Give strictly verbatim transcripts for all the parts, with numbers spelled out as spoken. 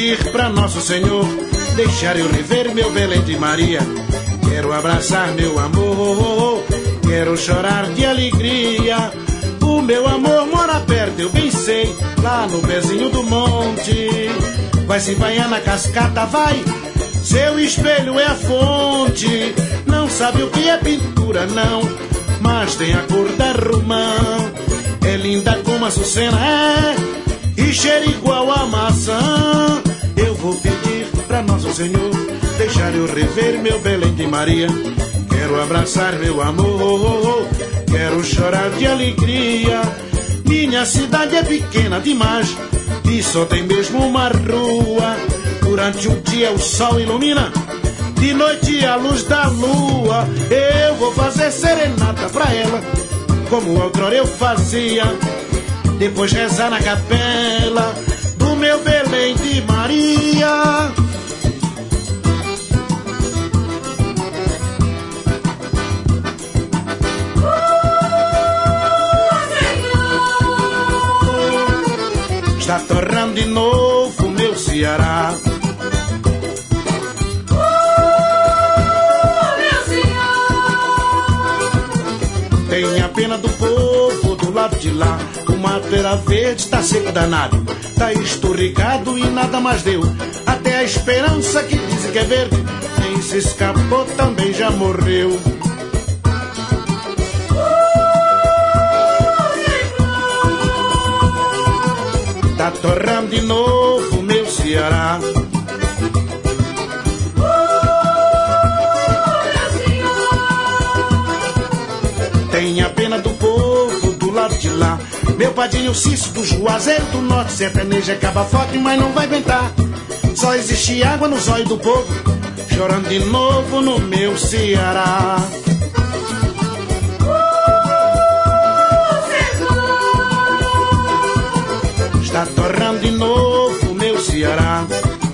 pedir pra Nosso Senhor deixar eu rever meu Belém de Maria. Quero abraçar meu amor, quero chorar de alegria. O meu amor mora perto, eu bem sei, lá no pezinho do monte. Vai se banhar na cascata, vai, seu espelho é a fonte. Não sabe o que é pintura, não, mas tem a cor da romã. É linda como a açucena, é, e cheira igual a maçã. Eu vou pedir pra Nosso Senhor deixar eu rever meu Belém de Maria. Quero abraçar meu amor, quero chorar de alegria. Minha cidade é pequena demais e só tem mesmo uma rua. Durante o dia o sol ilumina, de noite a luz da lua. Eu vou fazer serenata pra ela, como outrora eu fazia, depois rezar na capela do meu Belém de Maria. Está torrando de novo meu Ceará. Tenha pena do povo do lado de lá. O mato era verde, tá seco danado, tá esturricado e nada mais deu. Até a esperança que dizem que é verde nem se escapou, também já morreu. Tá torrando de novo meu Ceará. Tenha pena do povo do lado de lá. Meu padrinho Cício do Juazeiro do Norte, sertanejo acaba forte, mas não vai aguentar. Só existe água nos olhos do povo, chorando de novo no meu Ceará. Está torrando de novo meu Ceará.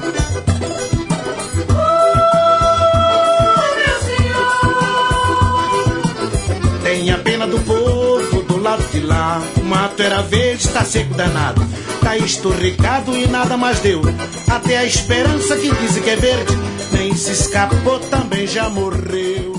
Tenha pena do povo do lado de lá. O mato era verde, tá seco danado, tá esturricado e nada mais deu. Até a esperança que dizem que é verde nem se escapou, também já morreu.